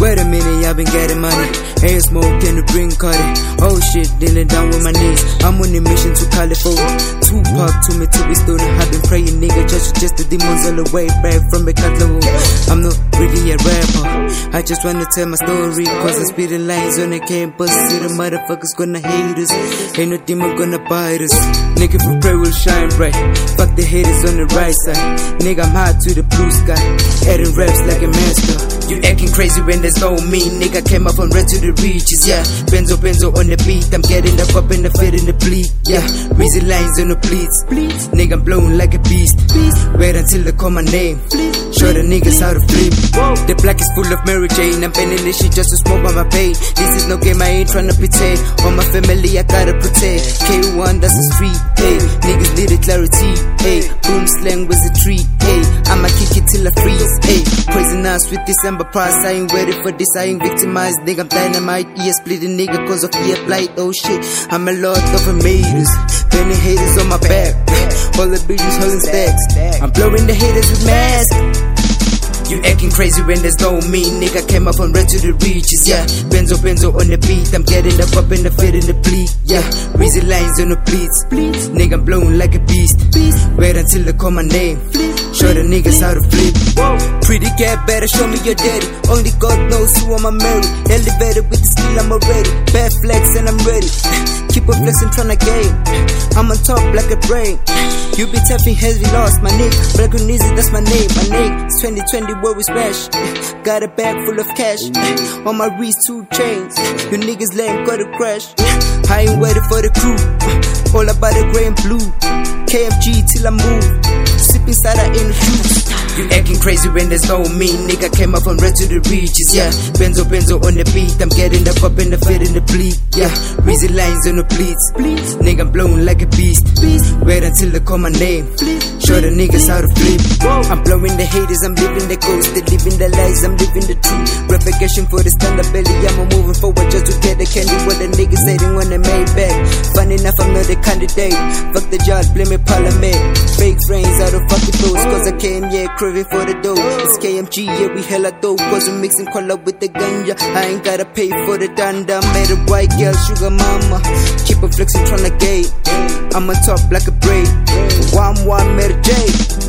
Wait a minute, I've been getting money. Air smoke and the bring cutty. Oh shit, dealing down with my knees. I'm on a mission to California. Tupac to me to be student. I've been praying, nigga, just the demons all the way back from the catalog. I'm not really a rapper. I just wanna tell my story, cause I spit the lines on the campus. See the motherfuckers gonna hate us. Ain't no demon gonna bite us. Nigga, if we pray, we'll shine bright. Fuck the haters on the right side. Nigga, I'm hot to the blue sky. Adding raps like a master. You acting crazy when there's no me. Nigga came up from red to the reaches, yeah. Benzo on the beat. I'm getting the cup and the fit in the bleed, yeah. Reason lines on the pleats. Nigga, I'm blowing like a beast. Wait until they call my name. Show the niggas how to flip. The black is full of Mary Jane. I'm bending this shit just to smoke on my pain. This is no game, I ain't tryna pretend. On my family, I gotta protect. K1, that's the street, hey. Niggas need a clarity, hey. Boom slang was a treat, hey. I'ma kick it till I freeze, hey. Crazy nice with December price. I ain't ready for this, I ain't victimized. Nigga, I'm dynamite, yeah, split a nigga cause of fear blight. Oh shit, I'm a lot of haters. Many haters on my back. All the bitches holding stacks. I'm blowing the haters with masks. You acting crazy when there's no me. Nigga came up from red to the reaches, yeah. Benzo on the beat. I'm getting the cup and the fit in the bleed, yeah. Reason lines on the pleats. Nigga, I'm blowing like a beast. Wait until they call my name. Show the niggas how to flip. Pretty cat, better show me your daddy. Only God knows who I'ma marry. Elevated with the skill, I'm already. Bad flex and I'm ready. Keep on flexing, tryna game. I'm on top like a brain. You be tapping heavy lost, my nigga. Black and easy, that's my name. My name is 2020 where we smash. Got a bag full of cash. On my wrist, 2 chains. You niggas lame, gotta crash. I ain't waiting for the crew. All about the grey and blue. KMG till I move. Sipping cider in the juice. You acting crazy when there's no me. Nigga came up from red to the reaches, yeah. Benzo on the beat. I'm getting the cup and the fit in the bleed, yeah. Reason lines on the pleats. Nigga, I'm blowing like a beast. Wait until they call my name. Show the niggas how to flip. I'm blowing the haters, I'm living the ghost. They living the lies, I'm living the truth. Replication for the standard belly. I'm moving forward just to get the candy. What the niggas hating when they made back. Fun enough, I'm not a candidate. Fuck the job, blame it parliament. Fake friends out of fucking those. Cause I came, yeah, craving for the dough. It's KMG, yeah, we hella dope. Cause we mixing color with the ganja. I ain't gotta pay for the danda. Made a white girl, sugar mama. Keep on flexing, tryna gate. I'm on top like a braid. 1-1 Mary J.